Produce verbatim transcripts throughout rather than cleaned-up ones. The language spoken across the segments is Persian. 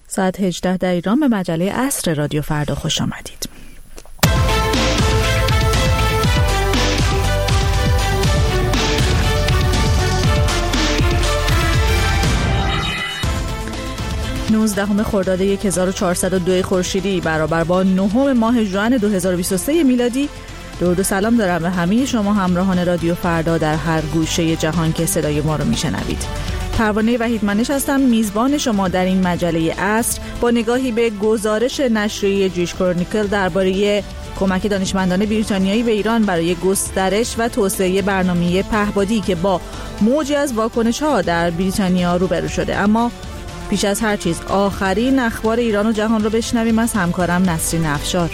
ساعت هجده در ایران به مجله عصر رادیو فردا خوش آمدید. نوزدهم خرداد هزار و چهارصد و دو خورشیدی برابر با نهم ماه ژوئن دو هزار و بیست و سه میلادی. درود و سلام دارم به همه شما همراهان رادیو فردا در هر گوشه جهان که صدای ما رو میشنوید. پروانه وحیدمنش هستم، میزبان شما در این مجله عصر با نگاهی به گزارش نشریه جویش کرونیکل درباره کمک دانشمندان بریتانیایی به ایران برای گسترش و توسعه برنامه پهپادی که با موجی از واکنش‌ها در بریتانیا روبرو شده. اما پیش از هر چیز آخرین اخبار ایران و جهان رو بشنویم از همکارم نسرین افشار.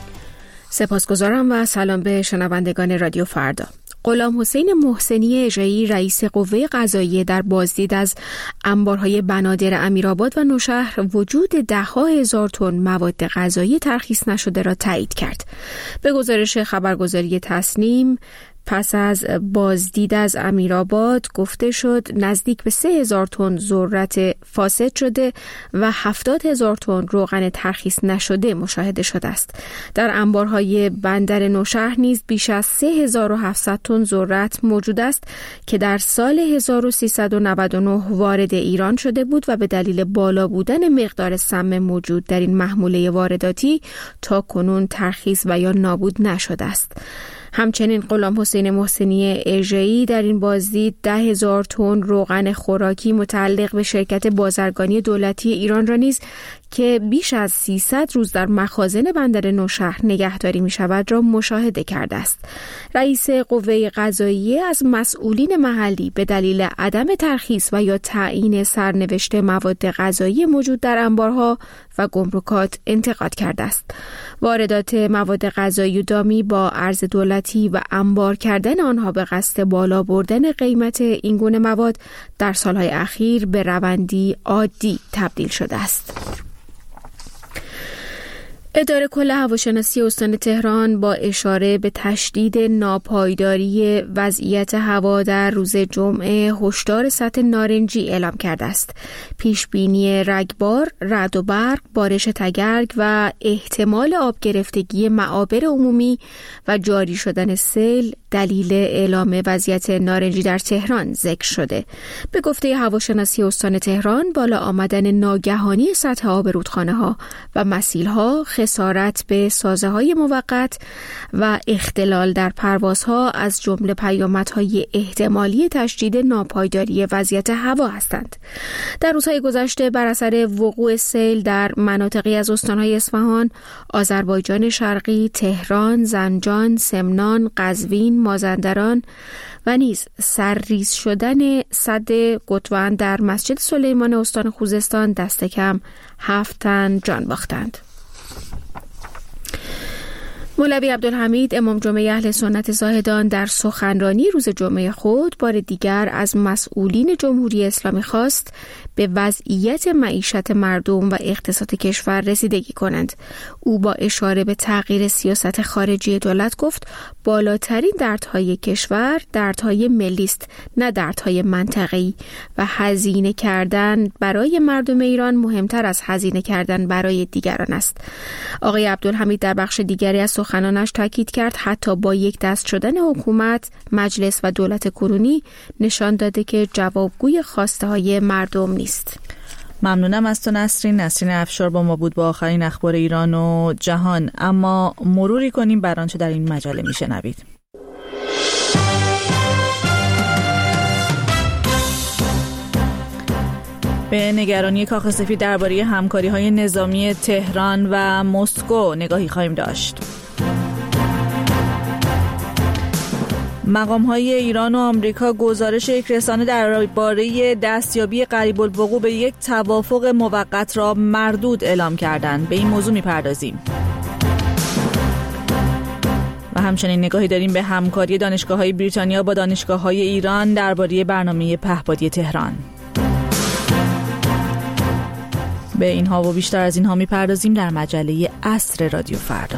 سپاسگزارم و سلام به شنوندگان رادیو فردا. غلام حسین محسنی اژه‌ای رئیس قوه قضاییه در بازدید از انبارهای بنادر امیرآباد و نوشهر وجود ده‌ها هزار تن مواد غذایی ترخیص نشده را تایید کرد. به گزارش خبرگزاری تسنیم پس از بازدید از امیرآباد گفته شد نزدیک به سه هزار تن ذرت فاسد شده و هفتاد هزار تن روغن ترخیص نشده مشاهده شده است. در انبارهای بندر نوشهر نیز بیش از سه هزار و هفتصد تن ذرت موجود است که در سال هزار و سیصد و نود و نه وارد ایران شده بود و به دلیل بالا بودن مقدار سم موجود در این محموله وارداتی تا کنون ترخیص و یا نابود نشده است. همچنین غلام حسین محسنی اژه‌ای در این بازدید ده هزار تن روغن خوراکی متعلق به شرکت بازرگانی دولتی ایران را نیز که بیش از سیصد روز در مخازن بندر نوشهر نگهداری می شود را مشاهده کرده است. رئیس قوه قضاییه از مسئولین محلی به دلیل عدم ترخیص و یا تعیین سرنوشت مواد غذایی موجود در انبارها و گمرکات انتقاد کرده است. واردات مواد غذایی و دامی با ارز دولتی و انبار کردن آنها به قصد بالا بردن قیمت این گونه مواد در سالهای اخیر به روندی عادی تبدیل شده است. اداره کل هواشناسی استان تهران با اشاره به تشدید ناپایداری وضعیت هوا در روز جمعه هشدار سطح نارنجی اعلام کرده است. پیش بینی رگبار، رعد و برق، بارش تگرگ و احتمال آب گرفتگی معابر عمومی و جاری شدن سیل دلیل اعلام وضعیت نارنجی در تهران ذکر شده. به گفته هواشناسی استان تهران بالا آمدن ناگهانی سطح آب رودخانه‌ها و مسیل‌ها، خسارت به سازه‌های موقت و اختلال در پروازها از جمله پیامدهای احتمالی تشدید ناپایداری وضعیت هوا هستند. در روزهای گذشته بر اثر وقوع سیل در مناطقی از استان‌های اصفهان، آذربایجان شرقی، تهران، زنجان، سمنان، قزوین، مازندران و نیز سرریز شدن سد گتوان در مسجد سلیمان استان خوزستان دست کم هفت تن جان باختند. مولوی عبدالحمید امام جمعه اهل سنت زاهدان در سخنرانی روز جمعه خود بار دیگر از مسئولین جمهوری اسلامی خواست به وضعیت معیشت مردم و اقتصاد کشور رسیدگی کنند. او با اشاره به تغییر سیاست خارجی دولت گفت بالاترین دردهای کشور دردهای ملی است، نه دردهای منطقه‌ای و هزینه کردن برای مردم ایران مهمتر از هزینه کردن برای دیگران است. آقای عبدالحمید در بخش دیگری از سخنانش تاکید کرد حتی با یک دست شدن حکومت، مجلس و دولت کنونی نشان داده که جوابگوی خواسته های مردم نیست. ممنونم از تو نسرین. نسرین افشار با ما بود با آخرین اخبار ایران و جهان. اما مروری کنیم بر آنچه در این مجله میشنوید. به نگرانی کاخ سفید درباره همکاری‌های نظامی تهران و مسکو نگاهی خواهیم داشت. مقام‌های ایران و آمریکا گزارش یکرسانه درباره دستیابی قریب الوقوع به یک توافق موقت را مردود اعلام کردند. به این موضوع می‌پردازیم. و همچنین نگاهی داریم به همکاری دانشگاه‌های بریتانیا با دانشگاه‌های ایران درباره برنامه پهپادی تهران. به اینها و بیشتر از اینها می‌پردازیم در مجله عصر رادیو فردا.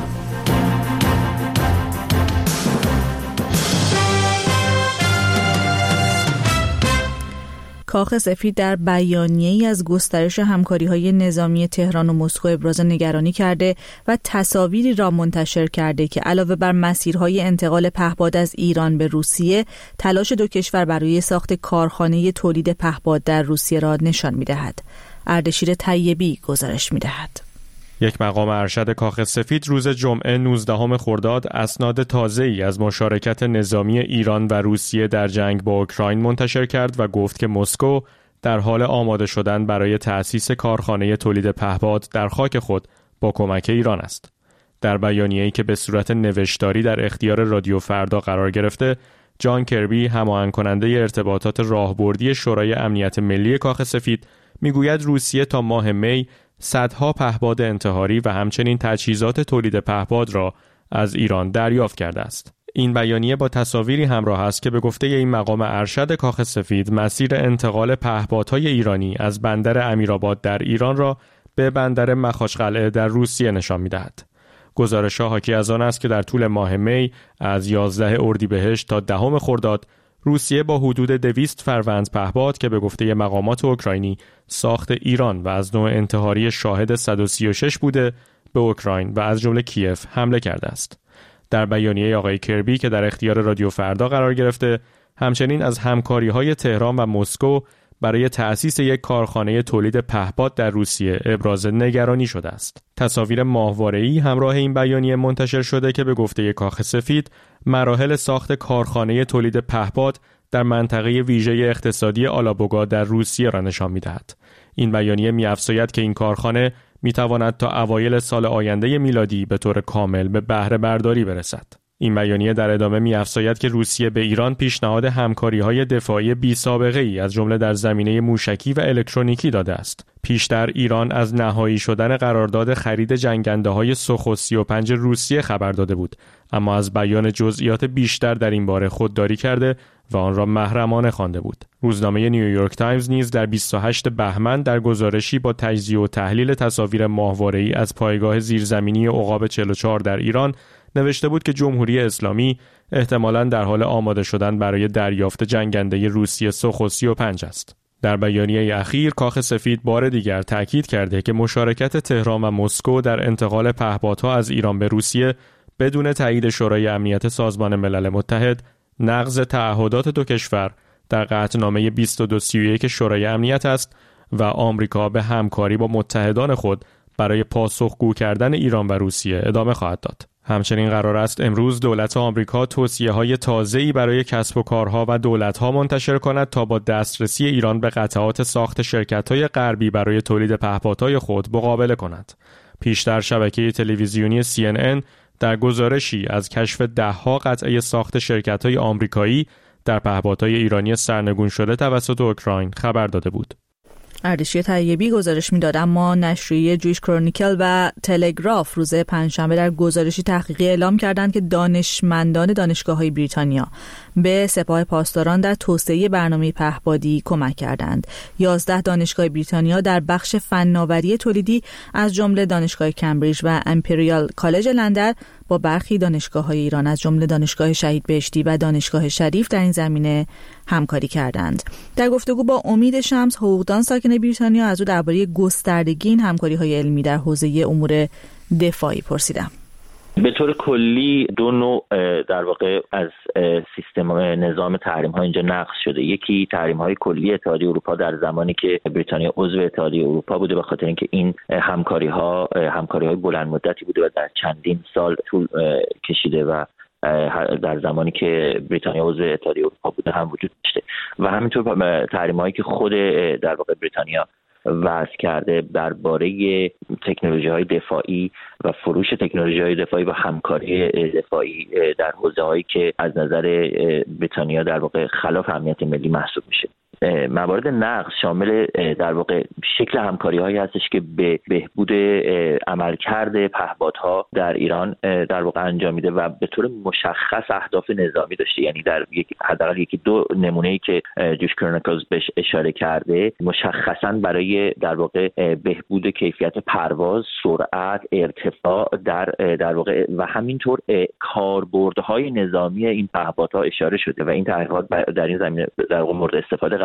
کاخ سفید در بیانیه‌ای از گسترش همکاری‌های نظامی تهران و مسکو ابراز نگرانی کرده و تصاویری را منتشر کرده که علاوه بر مسیرهای انتقال پهپاد از ایران به روسیه، تلاش دو کشور برای ساخت کارخانه تولید پهپاد در روسیه را نشان می‌دهد. اردشیر طیبی گزارش می‌دهد. یک مقام ارشد کاخ سفید روز جمعه نوزدهم خرداد اسناد تازه‌ای از مشارکت نظامی ایران و روسیه در جنگ با اوکراین منتشر کرد و گفت که مسکو در حال آماده شدن برای تأسیس کارخانه تولید پهپاد در خاک خود با کمک ایران است. در بیانیه‌ای که به صورت نوشتاری در اختیار رادیو فردا قرار گرفته، جان کربی، هماهنگ کننده ارتباطات راهبردی شورای امنیت ملی کاخ سفید، میگوید روسیه تا ماه می صدها پهپاد انتحاری و همچنین تجهیزات تولید پهپاد را از ایران دریافت کرده است. این بیانیه با تصاویری همراه است که به گفته این مقام ارشد کاخ سفید مسیر انتقال پهپادهای ایرانی از بندر امیرآباد در ایران را به بندر مخاشقلعه در روسیه نشان می‌دهد. گزارش‌ها حاکی از آن است که در طول ماه می از یازده اردیبهشت تا دهم خرداد روسیه با حدود دویست فروند پهپاد که به گفته مقامات اوکراینی ساخت ایران و از نوع انتحاری شاهد صد و سی و شش بوده به اوکراین و از جمله کیف حمله کرده است. در بیانیه آقای کربی که در اختیار رادیو فردا قرار گرفته، همچنین از همکاری‌های تهران و مسکو برای تأسیس یک کارخانه تولید پهپاد در روسیه ابراز نگرانی شده است. تصاویر ماهواره‌ای همراه این بیانیه منتشر شده که به گفته کاخ سفید مراحل ساخت کارخانه تولید پهپاد در منطقه ویژه اقتصادی آلابوگا در روسیه را نشان می‌دهد. این بیانیه می‌افزاید که این کارخانه می‌تواند تا اوایل سال آینده میلادی به طور کامل به بهره برداری برسد. این بیانیه در ادامه می‌افزاید که روسیه به ایران پیشنهاد همکاری‌های دفاعی بی‌سابقه‌ای از جمله در زمینه موشکی و الکترونیکی داده است. پیشتر ایران از نهایی شدن قرارداد خرید جنگنده‌های سوخو سی و پنج روسیه خبر داده بود، اما از بیان جزئیات بیشتر در این باره خودداری کرده و آن را محرمانه خوانده بود. روزنامه نیویورک تایمز نیز در بیست و هشتم بهمن در گزارشی با تجزیه و تحلیل تصاویر ماهواره‌ای از پایگاه زیرزمینی عقاب چهل و چهار در ایران نوشته بود که جمهوری اسلامی احتمالاً در حال آماده شدن برای دریافت جنگنده روسیه سوخو سی و پنج است. در بیانیه اخیر کاخ سفید بار دیگر تاکید کرده که مشارکت تهران و مسکو در انتقال پهپادها از ایران به روسیه بدون تایید شورای امنیت سازمان ملل متحد نقض تعهدات دو کشور در قطعنامه بیست و دو سی و یک شورای امنیت است و آمریکا به همکاری با متحدان خود برای پاسخگو کردن ایران و روسیه ادامه خواهد داد. همچنین قرار است امروز دولت آمریکا توصیه‌های تازه‌ای برای کسب و کارها و دولت‌ها منتشر کند تا با دسترسی ایران به قطعات ساخت شرکت‌های غربی برای تولید پهپادهای خود مقابله کند. پیشتر شبکه تلویزیونی سی ان ان در گزارشی از کشف ده‌ها قطعه ساخت شرکت‌های آمریکایی در پهپادهای ایرانی سرنگون شده توسط اوکراین خبر داده بود. اردشیر طیبی گزارش میداد، اما نشریه جویش کرونیکل و تلگراف روز پنجشنبه در گزارشی تحقیقی اعلام کردند که دانشمندان دانشگاه‌های بریتانیا به سپاه پاسداران در توسعه برنامه پهپادی کمک کردند. یازده دانشگاه بریتانیا در بخش فناوری تولیدی از جمله دانشگاه کمبریج و امپریال کالج لندن با برخی دانشگاه‌های ایران از جمله دانشگاه شهید بهشتی و دانشگاه شریف در این زمینه همکاری کردند. در گفتگو با امید شمس، حقوقدان ساکن بریتانیا، از او درباره گستردگی این همکاری‌های علمی در حوزه امور دفاعی پرسیدم. به طور کلی دو نوع در واقع از سیستم نظام تحریم ها اینجا نقض شده. یکی تحریم های کلی اتحادیه اروپا در زمانی که بریتانیا عضو اتحادیه اروپا بوده، به خاطر اینکه این همکاری ها همکاری های بلند مدتی بوده و در چندین سال طول کشیده و در زمانی که بریتانیا عضو اتحادیه اروپا بوده هم وجود داشته. و همینطور تحریم هایی که خود در واقع بریتانیا وضع کرده درباره تکنولوژی های دفاعی و فروش تکنولوژی های دفاعی و همکاری دفاعی در حوزه هایی که از نظر بریتانیا در واقع خلاف امنیت ملی محسوب میشه. موارد نقض شامل در واقع شکل همکاری هایی هستش که به بهبود عملکرد پهپادها در ایران در واقع انجام میده و به طور مشخص اهداف نظامی داشته. یعنی در یک حداقل یکی دو نمونه‌ای که جوش کرونیکلز بهش اشاره کرده مشخصاً برای در واقع بهبود کیفیت پرواز، سرعت، ارتفاع در در واقع و همینطور کاربردهای نظامی این پهپادها اشاره شده و این تحقیقات در این زمینه در واقع مورد استفاده قرار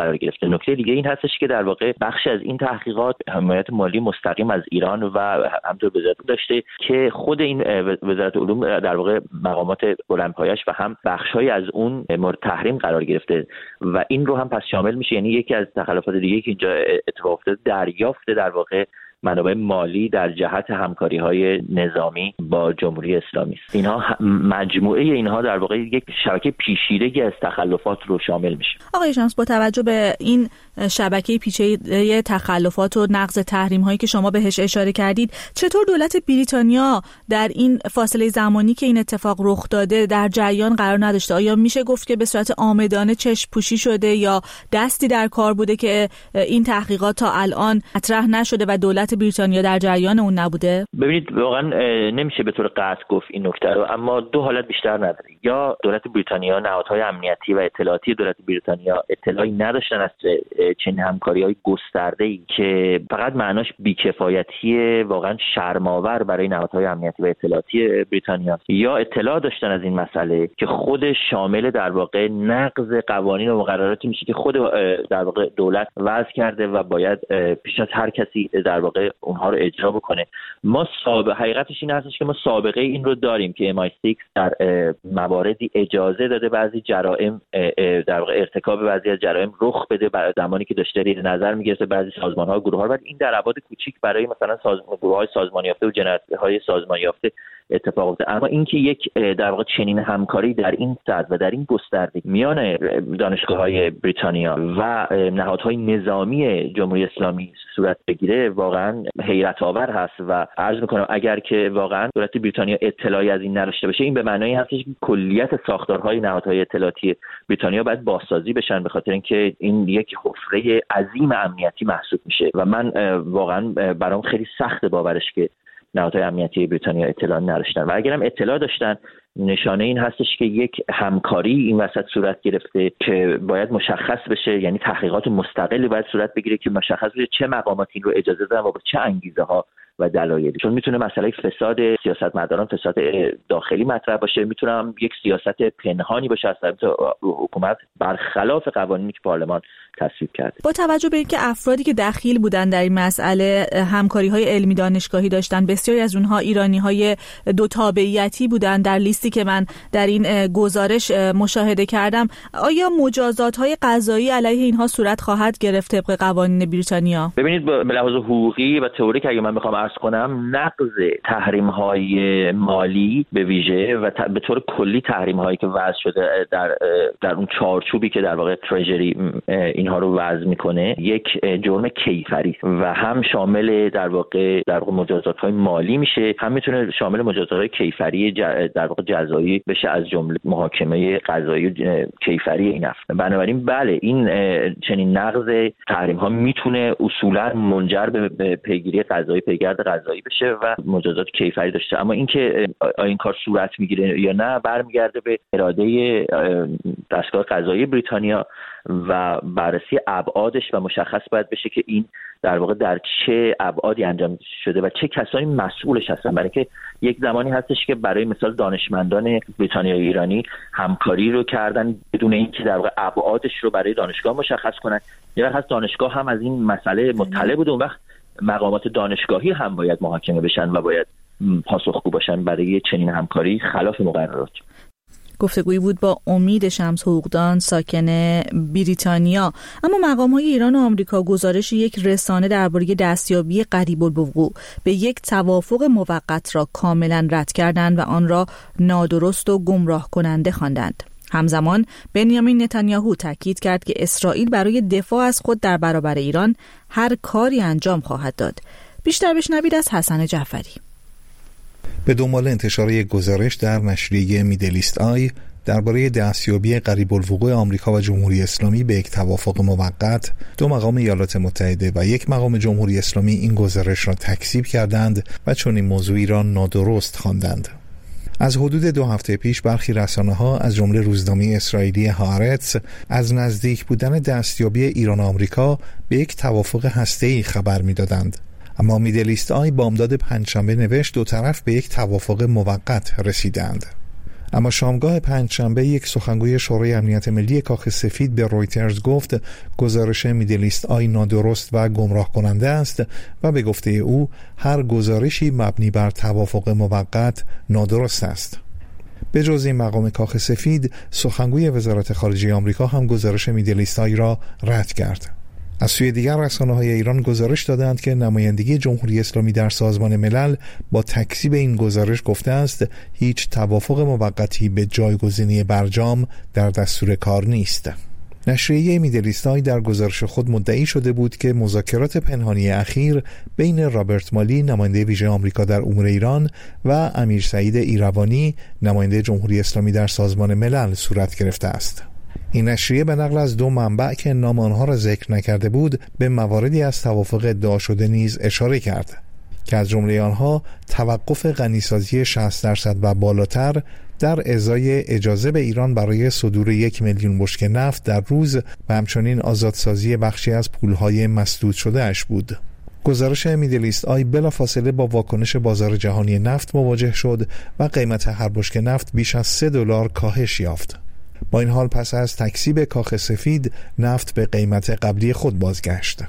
قرار گرفته. نکته دیگه این هستش که در واقع بخش از این تحقیقات حمایت مالی مستقیم از ایران و همینطور وزارت داشته که خود این وزارت علوم در واقع مقامات بلندپایش و هم بخش‌های از اون مورد تحریم قرار گرفته و این رو هم پس شامل میشه. یعنی یکی از تخلفات دیگه که اینجا اتفاق افتاده دریافت در واقع منابع مالی در جهت همکاری‌های نظامی با جمهوری اسلامی است. اینها مجموعه اینها در واقع یک شبکه پیچیدگی از تخلفات رو شامل میشه. آقای شمس، با توجه به این شبکه پیچیده تخلفات و نقض تحریم‌هایی که شما بهش اشاره کردید، چطور دولت بریتانیا در این فاصله زمانی که این اتفاق رخ داده در جریان قرار نداشته؟ آیا میشه گفت که به صورت عامدانه چشم پوشی شده یا دستی در کار بوده که این تحقیقات تا الان مطرح نشده و دولت بریتانیا در جریان اون نبوده؟ ببینید واقعا نمیشه به طور قطع گفت این نکته رو، اما دو حالت بیشتر نداره. یا دولت بریتانیا، نهادهای امنیتی و اطلاعاتی دولت بریتانیا اطلاعی نداشتن از چنین همکاری‌های گسترده‌ای که فقط معناش بی‌کفایتی واقعا شرم‌آور برای نهادهای امنیتی و اطلاعاتی بریتانیا، یا اطلاع داشتن از این مسئله که خود شامل در واقع نقض قوانین و مقرراتی میشه که خود در واقع دولت وضع کرده و باید پیش از هر کسی در واقع اونها رو اجرا بکنه. ما سابقه حقیقتش این هستش که ما سابقه این رو داریم که ام آی سیکس در مواردی اجازه داده بعضی جرائم در واقع ارتکاب بعضی از جرائم رخ بده برای زمانی که داشته زیر نظر میگرفته بعضی سازمان‌ها و گروه‌ها، بعد این در ابعاد کوچیک برای مثلا سازمان گروه‌های سازمان یافته و جنایت‌های سازمان یافته اتفاق افتاده. اما اینکه یک در واقع چنین همکاری در این سطح و در این گستردگی میان دانشگاه‌های بریتانیا و نهادهای نظامی جمهوری اسلامی صورت بگیره واقعا حیرت آور هست و عرض می‌کنم اگر که واقعا دولت بریتانیا اطلاعی از این نداشته باشه، این به معنای هستش که کلیت ساختارهای نهادهای اطلاعاتی بریتانیا باید بازسازی بشن، به خاطر اینکه این یک حفره عظیم امنیتی محسوب میشه و من واقعا برام خیلی سخت باورش که نهادهای امنیتی بریتانیا اطلاع نداشتن و اگرم اطلاع داشتن نشانه این هستش که یک همکاری این وسط صورت گرفته که باید مشخص بشه، یعنی تحقیقات مستقلی باید صورت بگیره که مشخص بشه چه مقاماتی این رو اجازه دادن و با چه انگیزه ها و دلایلی. چون میتونه مسئله فساد سیاستمداران، فساد داخلی مطرح باشه، میتونه هم یک سیاست پنهانی باشه از طرف حکومت برخلاف قوانینی که پارلمان تصویب کرده. با توجه به اینکه افرادی که دخیل بودن در این مسئله همکاری‌های علمی دانشگاهی داشتن، بسیاری از اونها ایرانی‌های دو تابعیتی بودن در لیستی که من در این گزارش مشاهده کردم، آیا مجازات‌های قضایی علیه اینها صورت خواهد گرفت طبق قوانین بریتانیا؟ ببینید به لحاظ حقوقی و تئوریک اگه من بخوام عرض کنم، نقض تحریم‌های مالی به ویژه و به طور کلی تحریم‌هایی که وضع شده در در اون چارچوبی که در واقع تریجری اینها رو وضع میکنه، یک جرم کیفری و هم شامل در واقع در واقع مجازات‌های مالی میشه، هم میتونه شامل مجازات‌های کیفری در واقع جزایی بشه از جمله محاکمه قضایی کیفری این افراد. بنابراین بله، این چنین نقض تحریم‌ها میتونه اصولا منجر به پیگیری قضایی پیگرد قضایی بشه و مجازات کیفری داشته. اما اینکه این کار صورت میگیره یا نه برمیگرده به اراده دستگاه قضایی بریتانیا و بررسی ابعادش و مشخص باید بشه که این در واقع در چه ابعادی انجام شده و چه کسانی مسئولش هستن. برای که یک زمانی هستش که برای مثال دانشمندان بریتانیایی ایرانی همکاری رو کردن بدون اینکه در واقع ابعادش رو برای دانشگاه مشخص کنن. یه وقت هست دانشگاه هم از این مسئله مطلع بود، اون وقت مقامات دانشگاهی هم باید محاکمه بشن و باید پاسخگو باشن برای چنین همکاری خلاف مقررات. گفتگویی بود با امید شمس حقوقدان ساکن بریتانیا. اما مقام‌های ایران و آمریکا گزارش یک رسانه درباره دستیابی قریب الوقوع به یک توافق موقت را کاملا رد کردند و آن را نادرست و گمراه کننده خواندند. همزمان بنیامین نتانیاهو تاکید کرد که اسرائیل برای دفاع از خود در برابر ایران هر کاری انجام خواهد داد. بیشتر بشنوید از حسن جعفری. به دنبال انتشار یک گزارش در نشریه میدلیست آی درباره دستیابی قریب الوقوع آمریکا و جمهوری اسلامی به یک توافق موقت، دو مقام ایالات متحده و یک مقام جمهوری اسلامی این گزارش را تکذیب کردند و چنین موضوعی را نادرست خواندند. از حدود دو هفته پیش برخی رسانه‌ها از جمله روزنامه اسرائیلی هارتز از نزدیک بودن دستیابی ایران و آمریکا به یک توافق هسته‌ای خبر می‌دادند. اما میدلیست آی بامداد پنجشنبه نوشت دو طرف به یک توافق موقت رسیدند. اما شامگاه پنجشنبه یک سخنگوی شورای امنیت ملی کاخ سفید به رویترز گفت گزارش میدلیست آی نادرست و گمراه کننده است و به گفته او هر گزارشی مبنی بر توافق موقت نادرست است. به جز این مقام کاخ سفید، سخنگوی وزارت خارجه آمریکا هم گزارش میدلیست آی را رد کرد. از سوی دیگر رسانه‌های ایران گزارش دادند که نمایندگی جمهوری اسلامی در سازمان ملل با تکذیب این گزارش گفته است هیچ توافق موقتی به جایگزینی برجام در دستور کار نیست. نشریه میدلیستای در گزارش خود مدعی شده بود که مذاکرات پنهانی اخیر بین رابرت مالی نماینده ویژه آمریکا در امور ایران و امیر سعید ایروانی نماینده جمهوری اسلامی در سازمان ملل صورت گرفته است. این نشریه به نقل از دو منبع که نام آنها را ذکر نکرده بود به مواردی از توافق ادعا شده نیز اشاره کرد که از جمله آنها توقف غنیسازی شصت درصد و بالاتر در ازای اجازه به ایران برای صدور یک میلیون بشکه نفت در روز و همچنین آزادسازی بخشی از پولهای مسدود شده اش بود. گزارش میدلیست آی بلافاصله با واکنش بازار جهانی نفت مواجه شد و قیمت هر بشکه نفت بیش از سه دلار کاهش یافت. با این حال پس از تکذیب کاخ سفید نفت به قیمت قبلی خود بازگشت.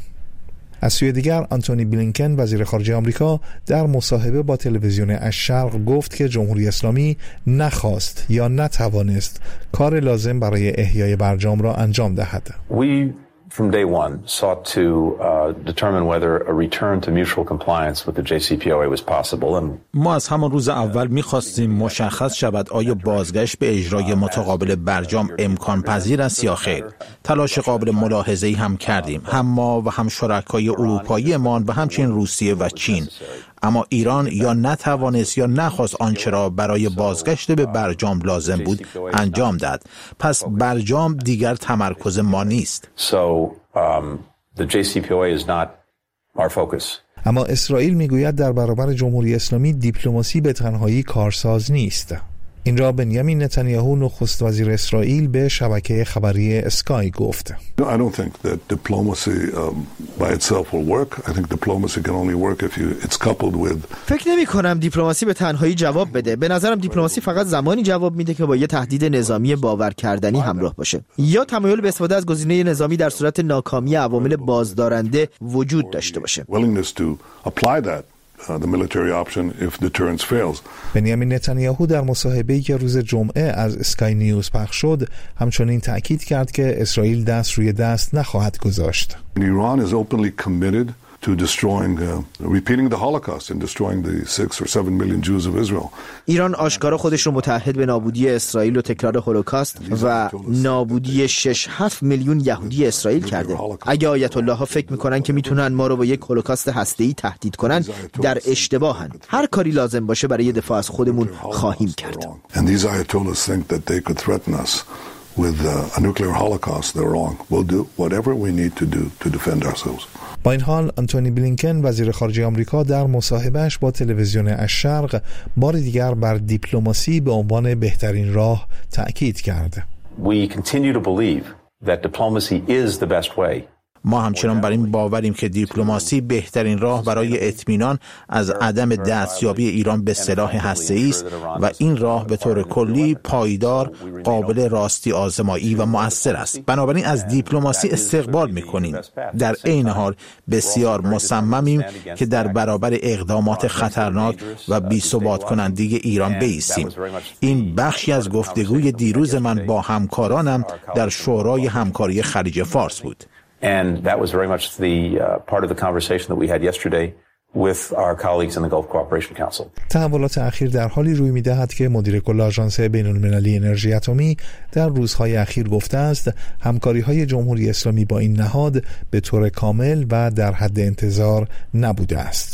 از سوی دیگر آنتونی بلینکن وزیر خارجه آمریکا در مصاحبه با تلویزیون الشرق گفت که جمهوری اسلامی نخواست یا نتوانست کار لازم برای احیای برجام را انجام دهد. We from day one sought to uh, determine whether a return to mutual compliance with the J C P O A was possible. And ما از همان روز اول می‌خواستیم مشخص شود آیا بازگشت به اجرای متقابل برجام امکان پذیر است یا خیر. تلاش قابل ملاحظه‌ای هم کردیم، هم ما و هم شرکای اروپایی‌مان و همچنین روسیه و چین. اما ایران یا نتوانست یا نخواست آنچه را برای بازگشت به برجام لازم بود انجام داد. پس برجام دیگر تمرکز ما نیست. So um, the J C P O A is not our focus. اما اسرائیل میگوید در برابر جمهوری اسلامی دیپلماسی به تنهایی کارساز نیست. این را بنیامین نتانیاهو نخست وزیر اسرائیل به شبکه خبری اسکای گفت. I don't think that diplomacy um, by itself will work. I think diplomacy can only work if you it's coupled with. فکر نمی کنم دیپلماسی به تنهایی جواب بده. به نظرم دیپلماسی فقط زمانی جواب میده که با یه تهدید نظامی باور کردنی همراه باشه یا تمایل به استفاده از گزینه نظامی در صورت ناکامی عوامل بازدارنده وجود داشته باشه. Willingness to apply that Uh, the military option if deterrence fails. بنیامین نتانیاهو در مصاحبه‌ای که روز جمعه از اسکای نیوز پخش شد همچنین تأکید کرد که اسرائیل دست روی دست نخواهد گذاشت. Iran is openly committed to destroying, uh, repeating the Holocaust and destroying the six or seven million Jews of Israel. ایران آشکارا خودش رو متعهد به نابودی اسرائیل و تکرار هولوکاست و نابودی شش هفت میلیون یهودی اسرائیل کرده. اگه آیت الله ها فکر میکنن که میتونن ما رو با یک هولوکاست هسته‌ای تهدید کنن در اشتباهن. هر کاری لازم باشه برای دفاع از خودمون خواهیم کرد. And these ayatollahs think that they could threaten us with a nuclear holocaust. They're wrong. We'll do whatever we need to do to defend ourselves. با این حال آنتونی بلینکن وزیر خارجه آمریکا در مصاحبهش با تلویزیون الشرق بار دیگر بر دیپلماسی به عنوان بهترین راه تأکید کرد. We continue to believe that diplomacy is the best way. ما همچنان بر این باوریم که دیپلماسی بهترین راه برای اطمینان از عدم دستیابی ایران به سلاح هسته‌ای است و این راه به طور کلی پایدار، قابل راستی آزمایی و مؤثر است. بنابراین از دیپلماسی استقبال می‌کنیم. در عین حال بسیار مصممیم که در برابر اقدامات خطرناک و بی‌ثبات کننده ایران بایستیم. این بخشی از گفتگوی دیروز من با همکارانم در شورای همکاری خلیج فارس بود. And that was very much the uh, part of the conversation that we had yesterday with our colleagues in the Gulf Cooperation Council. تحولات اخیر در حالی روی می‌دهد که مدیر کل آژانس بین‌المللی انرژی اتمی در روزهای اخیر گفته است همکاری‌های جمهوری اسلامی با این نهاد به طور کامل و در حد انتظار نبوده است.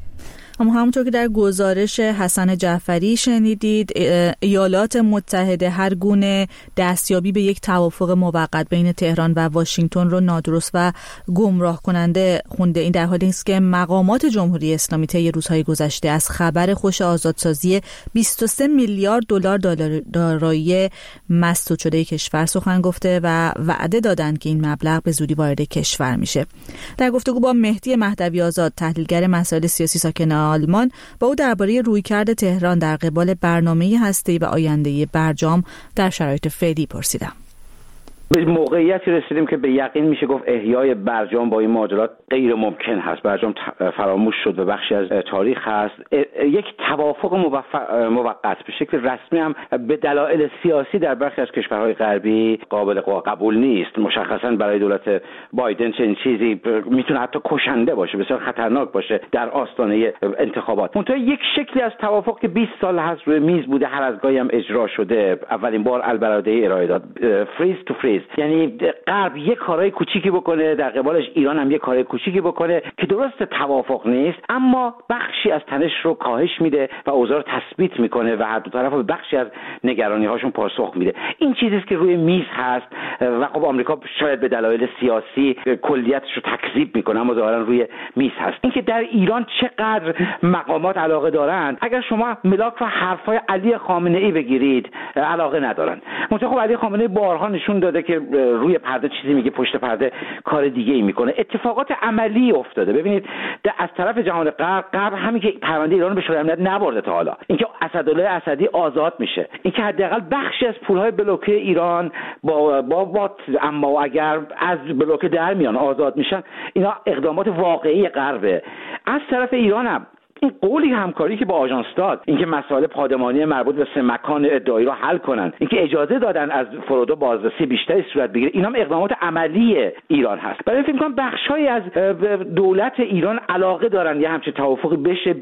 اما همونطور که در گزارش حسن جعفری شنیدید، ایالات متحده هر گونه دستیابی به یک توافق موقت بین تهران و واشنگتن رو نادرست و گمراه کننده خونده. این در حالی است که مقامات جمهوری اسلامی طی روزهای گذشته از خبر خوش آزادسازی بیست و سه میلیارد دلار دارایی مسدود شده کشور سخن گفته و وعده دادند که این مبلغ به زودی وارد کشور میشه. در گفتگو با مهدی مهدوی آزاد، تحلیلگر مسائل سیاسی ساکن آلمان با او درباره رویکرد تهران در قبال برنامه هسته‌ای و آینده برجام در شرایط فعلی پرسیدم. به موقعیتی رسیدیم که به یقین میشه گفت احیای برجام با این معادلات غیر ممکن هست. برجام فراموش شد و بخشی از تاریخ هست. یک توافق موقت به شکل رسمی هم به دلایل سیاسی در برخی از کشورهای غربی قابل قبول نیست. مشخصا برای دولت بایدن چنین چیزی میتونه حتی کشنده باشه، بسیار خطرناک باشه در آستانه انتخابات. منتها یک شکلی از توافق که بیست سال هست روی میز بوده، هر از گاهی هم اجرا شده. اولین بار البرادعی ارائه داد، فریز تو فریز، یعنی غرب یک کارهای کوچیکی بکنه، در قبالش ایران هم یک کارهای کوچیکی بکنه که درست توافق نیست اما بخشی از تنش رو کاهش میده و اوضاع رو تثبیت میکنه و هر دو طرف به بخشی از نگرانی هاشون پاسخ میده. این چیزی است که روی میز هست و خب آمریکا شاید به دلایل سیاسی کلیتش رو تکذیب میکنه اما ظاهرا روی میز هست. اینکه در ایران چقدر مقامات علاقه دارند، اگر شما ملاک و حرفای علی خامنه ای بگیرید علاقه ندارن. منتها خب علی خامنه ای بارها نشون داده که روی پرده چیزی میگه، پشت پرده کار دیگه ای میکنه. اتفاقات عملی افتاده. ببینید از طرف جهان غرب، غرب همین که پرونده ایران به شورای امنیت نبرده تا حالا، اینکه اسدالله اسدی آزاد میشه، اینکه حداقل بخشی از پولهای بلوکه ایران با با, با اما اگر از بلوکه در میان آزاد میشن، اینا اقدامات واقعی غربه. از طرف ایران هم این قولی همکاری که با آژانس داد، اینکه مسائل پادمانی مربوط به سه مکان ادعایی رو حل کنن، اینکه اجازه دادن از فرودو بازرسی بیشتری صورت بگیره، اینا هم اقدامات عملی ایران هست. برای فکر کنم بخشایی از دولت ایران علاقه دارن یه همچین توافقی بشه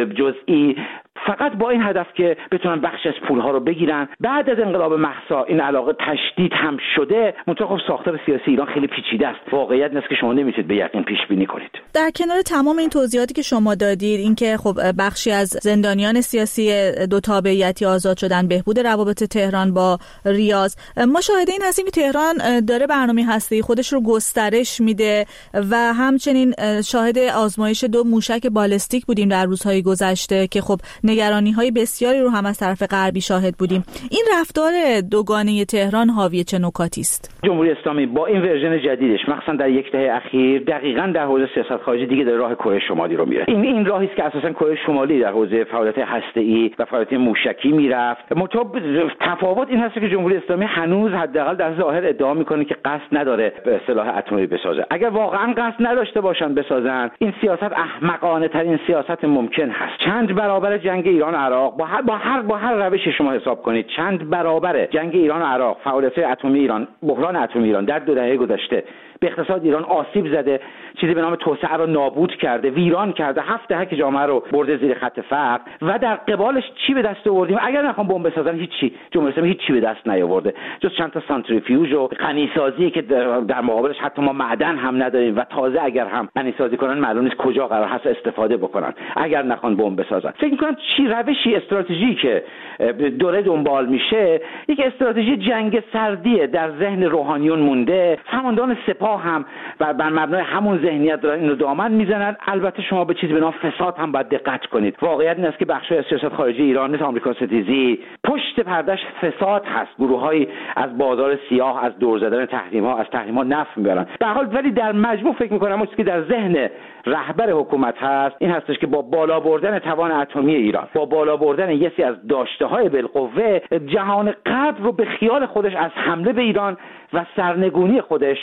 جزئی، فقط با این هدف که بتونن بخش از پولها رو بگیرن. بعد از انقلاب مهسا این علاقه تشدید هم شده، منتها خب ساختار سیاسی ایران خیلی پیچیده است. واقعیت نیست که شما نمیتونید به یقین پیش بینی کنید. در کنار تمام این توضیحاتی که شما دادید، اینکه خب بخشی از زندانیان سیاسی دو تابعیتی آزاد شدن، بهبود روابط تهران با ریاض، ما شاهد این هستیم که تهران داره برنامه هسته‌ای خودش رو گسترش میده و همچنین شاهد آزمایش دو موشک بالستیک بودیم در روزهای گذشته که خب نگرانی‌های بسیاری رو هم از طرف غربی شاهد بودیم. این رفتار دوگانه تهران حاوی چه نکاتی است؟ جمهوری اسلامی با این ورژن جدیدش، مخصوصا در یک دهه اخیر، دقیقاً در حوزه سیاست خارجی دیگه داره راه کره شمالی رو میره. این این راهی است که اساساً کره شمالی در حوزه فعالیت هسته‌ای و فعالیت موشکی میرفت. منتها تفاوت این هست که جمهوری اسلامی هنوز حداقل در ظاهر ادعا میکنه که قصد نداره سلاح اتمی بسازه. اگر واقعاً قصد نداشته باشن بسازن، این سیاست احمقانه ترین سیاست ممکن هست. چند برابر جنگ ایران و عراق با هر با هر با هر روشی شما حساب کنید، چند برابر جنگ ایران و عراق، فعالیت اتمی ایران، بحران اتمی ایران در دو دهه گذشته به اقتصاد ایران آسیب زده، چیزی به نام توسعه رو نابود کرده، ویران کرده، هفت دهه که جامعه رو برده زیر خط فقر و در قبالش چی به دست آوردیم؟ اگر نخوام بمب بسازن هیچی، جمهوری اسلامی هیچی به دست نیاورده جز چند تا سانتریفیوژ و غنیسازی که در مقابلش حتی ما معدن هم نداریم و تازه اگر هم غنیسازی کنن معلوم نیست کجا قرار هست استفاده بکنن اگر نخوان بمب بسازن. فکر می‌کنم چی روشی استراتژی که دوره دنبال میشه، یک استراتژی جنگ سردیه در ذهن روحانیون مونده. فرماندهان سپاه هم و بر مبنای همون ذهنیت دارن اینو دامن میزنن. البته شما به چیزی به نام فساد هم باید دقت کنید. واقعیت این است که بخشای از سیاست خارجی ایران مثل آمریکا ستیزی پشت پردهش فساد هست. گروه‌هایی از بازار سیاه، از دور زدن تحریم‌ها، از تحریم‌ها نفع میبرن. به هر حال ولی در مجموع فکر می‌کنم اون چیزی که در ذهن رهبر حکومت هست این هستش که با بالا بردن توان اتمی ایران، با بالا بردن یکی از داشته‌های بالقوه، جهان غرب رو به خیال خودش از حمله به ایران و سرنگونی خودش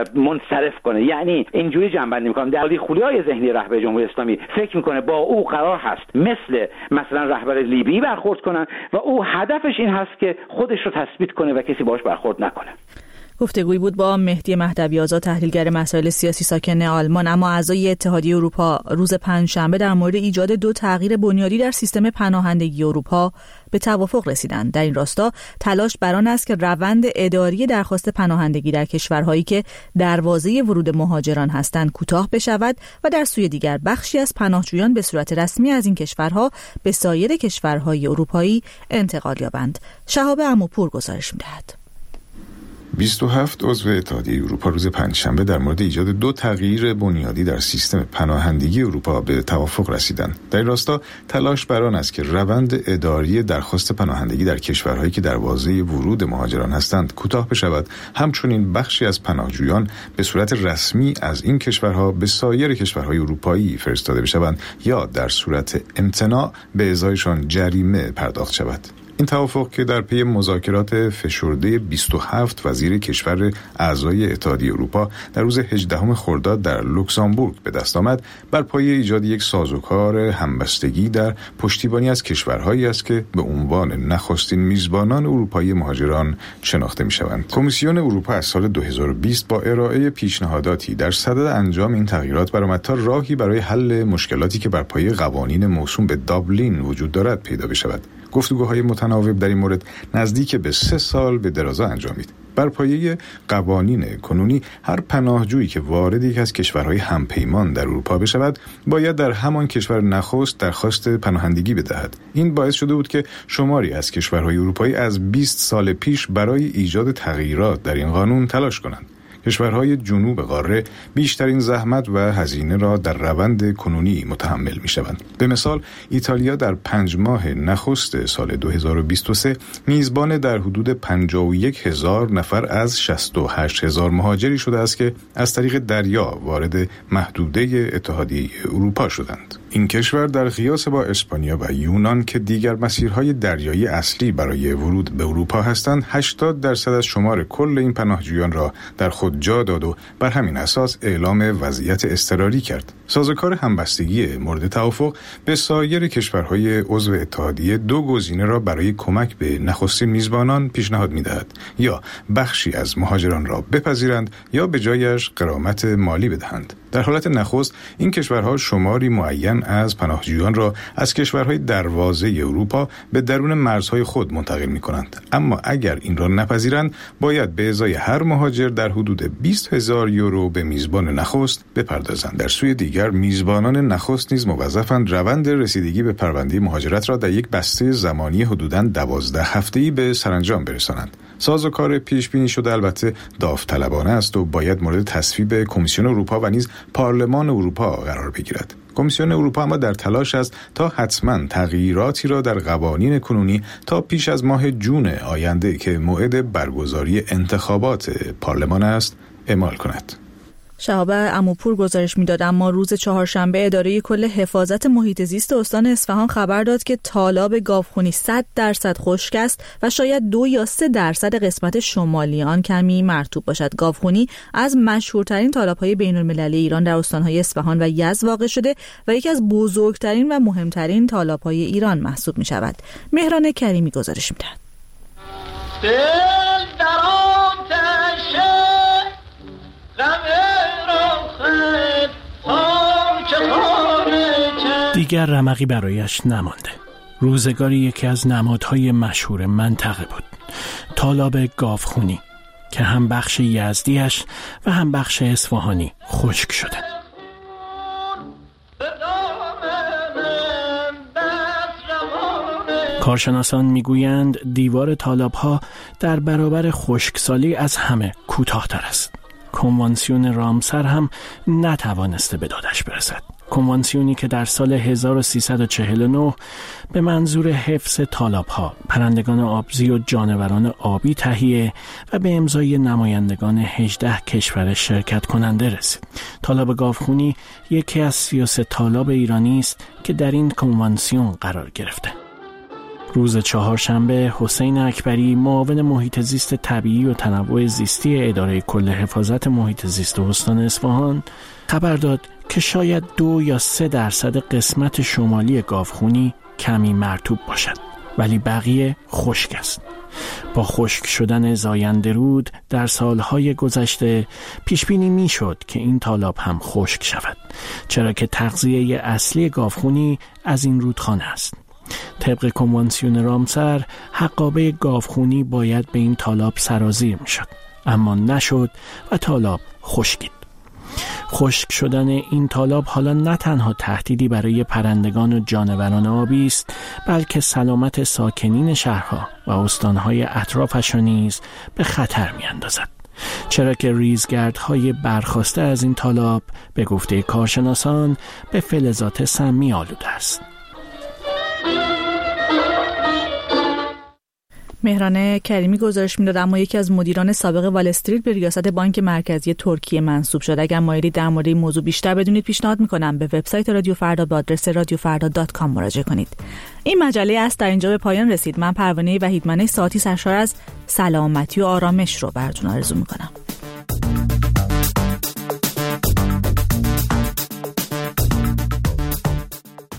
منصرف کنه. یعنی اینجوری جنبندی می‌کنم در خولیای ذهنی رهبر جمهوری اسلامی فکر می‌کنه با او قرار هست مثل مثلا رهبر لیبی برخورد کنن و او هدفش این هست که خودش رو تثبیت کنه و کسی باهاش برخورد نکنه. گفتگویی بود با مهدی مهدوی آزاد، تحلیلگر مسائل سیاسی ساکن آلمان اما اعضای اتحادیه اروپا، روز پنجشنبه در مورد ایجاد دو تغییر بنیادی در سیستم پناهندگی اروپا به توافق رسیدند. در این راستا تلاش بر آن است که روند اداری درخواست پناهندگی در کشورهایی که دروازه ورود مهاجران هستند کوتاه بشود و در سوی دیگر بخشی از پناهجویان به صورت رسمی از این کشورها به سایر کشورهای اروپایی انتقال یابند. شهاب عموپور گزارش می‌دهد. بیست و هفت عضو اتحادیه اروپا روز پنجشنبه در مورد ایجاد دو تغییر بنیادی در سیستم پناهندگی اروپا به توافق رسیدند. در این راستا تلاش بر آن است که روند اداری درخواست پناهندگی در کشورهایی که دروازه ورود مهاجران هستند کوتاه بشود، همچنین بخشی از پناهجویان به صورت رسمی از این کشورها به سایر کشورهای اروپایی فرستاده بشوند یا در صورت امتناع به ازایشان جریمه پرداخت شود. این توافق که در پی مذاکرات فشرده بیست و هفت وزیر کشور اعضای اتحادیه اروپا در روز هجدهم خرداد در لوکزامبورگ به دست آمد، بر پایه ایجاد یک سازوکار همبستگی در پشتیبانی از کشورهایی است که به عنوان نخستین میزبانان اروپایی مهاجران شناخته می‌شوند. کمیسیون اروپا از سال دو هزار و بیست با ارائه پیشنهاداتی در صدد انجام این تغییرات برآمد تا راهی برای حل مشکلاتی که بر پایه قوانین موسوم به دابلین وجود دارد پیدا بشود. گفتگوهای متناوب در این مورد نزدیک به سه سال به درازا انجامید. بر پایه قوانین کنونی هر پناهجویی که وارد یک از کشورهای همپیمان در اروپا بشود باید در همان کشور نخست درخواست پناهندگی بدهد. این باعث شده بود که شماری از کشورهای اروپایی از بیست سال پیش برای ایجاد تغییرات در این قانون تلاش کنند. کشورهای جنوب قاره بیشترین زحمت و هزینه را در روند کنونی متحمل می شوند. به مثال ایتالیا در پنج ماه نخست سال دو هزار و بیست و سه میزبان در حدود پنجاه و یک هزار نفر از شصت و هشت هزار مهاجری شده است که از طریق دریا وارد محدوده اتحادیه اروپا شدند. این کشور در قیاس با اسپانیا و یونان که دیگر مسیرهای دریایی اصلی برای ورود به اروپا هستند، هشتاد درصد از شمار کل این پناهجویان را در خود جا داد و بر همین اساس اعلام وضعیت اضطراری کرد. سازوکار همبستگی مورد توافق به سایر کشورهای عضو اتحادیه دو گزینه را برای کمک به نخستین میزبانان پیشنهاد می‌دهد: یا بخشی از مهاجران را بپذیرند یا به جایش غرامت مالی بدهند. در حالت نخست این کشورها شماری معین از پناهجویان را از کشورهای دروازه اروپا به درون مرزهای خود منتقل می‌کنند، اما اگر این را نپذیرند باید به ازای هر مهاجر در حدود بیست هزار یورو به میزبان نخست بپردازند. در سوی دیگر میزبانان نخست نیز موظفند روند رسیدگی به پرونده مهاجرت را در یک بسته زمانی حدوداً دوازده هفته‌ای به سرانجام برسانند. سازوکار پیش بینی شده البته داوطلبانه است و باید مورد تصویب کمیسیون اروپا و نیز پارلمان اروپا قرار بگیرد. کمیسیون اروپا اما در تلاش است تا حتما تغییراتی را در قوانین کنونی تا پیش از ماه جون آینده که موعد برگزاری انتخابات پارلمان است اعمال کند. شهاب عموپور گزارش میداد. اما روز چهارشنبه اداره کل حفاظت محیط زیست استان اصفهان خبر داد که تالاب گاوخونی صد درصد خشک است و شاید دو یا سه درصد قسمت شمالی آن کمی مرطوب باشد. گاوخونی از مشهورترین تالاب‌های بین‌المللی ایران در استان‌های اصفهان و یزد واقع شده و یکی از بزرگترین و مهمترین تالاب‌های ایران محسوب می‌شود. مهران کریمی گزارش می‌دهد. دیگر رمقی برایش نمانده. روزگاری یکی از نمادهای مشهور منطقه بود. تالاب گاوخونی که هم بخش یزدیش و هم بخش اصفهانی خشک شده. کارشناسان میگویند دیوار تالاب‌ها در برابر خشکسالی از همه کوتاه‌تر است. کنوانسیون رامسر هم نتوانسته به دادش برسد. کنوانسیونی که در سال هزار و سیصد و چهل و نه به منظور حفظ تالاب‌ها، پرندگان آبزی و جانوران آبی تهیه و به امضای نمایندگان هجده کشور شرکت کننده رسید. تالاب گاوخونی یکی از سی و سه تالاب ایرانی است که در این کنوانسیون قرار گرفته. روز چهارشنبه حسین اکبری معاون محیط زیست طبیعی و تنوع زیستی اداره کل حفاظت محیط زیست استان اصفهان خبر داد که شاید دو یا سه درصد قسمت شمالی گاوخونی کمی مرطوب باشد، ولی بقیه خشک است. با خشک شدن زاینده رود در سالهای گذشته پیش بینی میشد که این تالاب هم خشک شود، چرا که تغذیه اصلی گاوخونی از این رودخانه است. طبق کنوانسیون رامسر حقابه گاوخونی باید به این تالاب سرازیر می شد، اما نشد و تالاب خشکید. خشک شدن این تالاب حالا نه تنها تهدیدی برای پرندگان و جانوران آبی است، بلکه سلامت ساکنین شهرها و استانهای اطرافش را نیز به خطر می‌اندازد. چرا که ریزگردهای برخاسته از این تالاب به گفته کارشناسان به فلزات سمی آلوده است. مهران کریمی گزارش میداد، اما یکی از مدیران سابق وال استریت به ریاست بانک مرکزی ترکیه منصوب شد. اگر مایلید در مورد این موضوع بیشتر بدونید، پیشنهاد میکنم به وبسایت رادیو فردا به آدرس رادیو فردا دات کام مراجعه کنید. این مجله است در اینجا به پایان رسید. من پروانه وحیدمنه ساعتی سرشار از سلامتی و آرامش رو براتون آرزو میکنم.